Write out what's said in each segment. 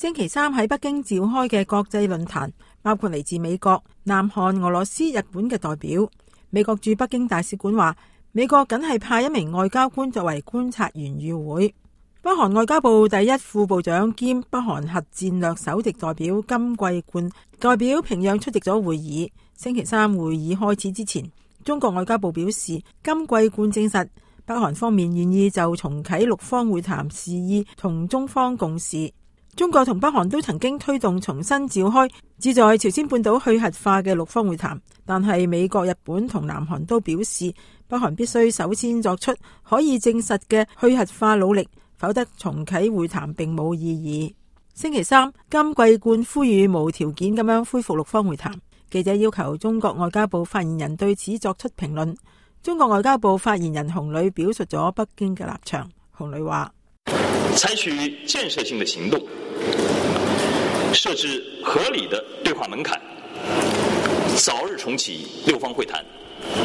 星期三喺北京召開嘅國際論壇，包括嚟自美國、南韓、俄羅斯、日本嘅代表。美國駐北京大使館話，美國僅係派一名外交官作為觀察員與會。北韓外交部第一副部長兼北韓核戰略首席代表金桂冠代表平壤出席咗會議。星期三會議開始之前，中國外交部表示，金桂冠證實北韓方面願意就重啟六方會談示意同中方共事。中國同北韓都曾經推動重新召開旨在朝鮮半島去核化嘅六方會談，但係美國、日本同南韓都表示，北韓必須首先作出可以證實嘅去核化努力，否則重啟會談並冇意義。星期三，金桂冠呼籲無條件咁樣恢復六方會談。記者要求中國外交部發言人對此作出評論。中國外交部發言人洪磊表述咗北京嘅立場。洪磊話： 採取建設性的行動，設置合理的對話門檻，早日重啟六方會談。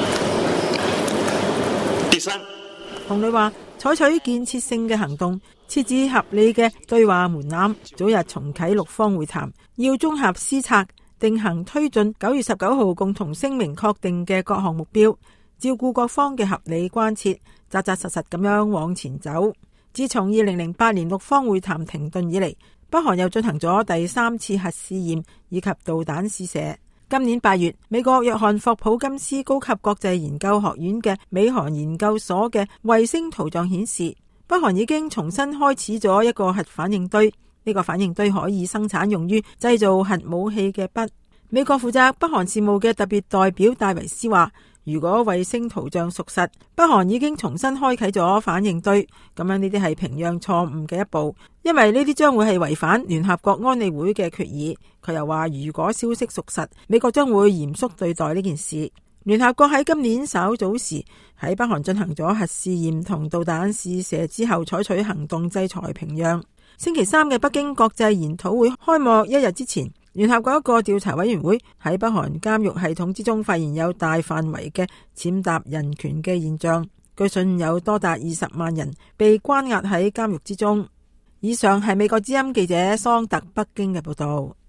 第三， 洪磊話，採取建設性嘅行動，設置合理嘅對話門檻，早日重啟六方會談。要綜合施策，定行推進9月19號共同聲明確定嘅各項目標，照顧各方嘅合理關切，扎扎實實咁樣往前走。自從2008年六方會談停頓以嚟，北韓又進行咗第3次核試驗以及導彈試射。今年8月，美國約翰霍普金斯高級國際研究學院嘅美韓研究所嘅衛星圖像顯示，北韓已經重新開始咗一個核反應堆。呢個反應堆可以生產用於製造核武器嘅筆。美國負責北韓事務嘅特別代表戴維斯話，如果衛星圖像屬實，北韓已經重新開啟咗反應堆，咁樣呢啲係平壤錯誤嘅一步，因為呢啲將會係違反聯合國安理會嘅決議。佢又話，如果消息屬實，美國將會嚴肅對待呢件事。聯合國喺今年稍早時喺北韓進行咗核試驗同導彈試射之後，採取行動制裁平壤。星期三嘅北京國際研討會開幕一日之前，聯合國一個調查委員會喺北韓監獄系統之中發現有大範圍嘅踐踏人權嘅現象，據信有多達20萬人被關押喺監獄之中。以上係美國之音記者桑特北京嘅報道。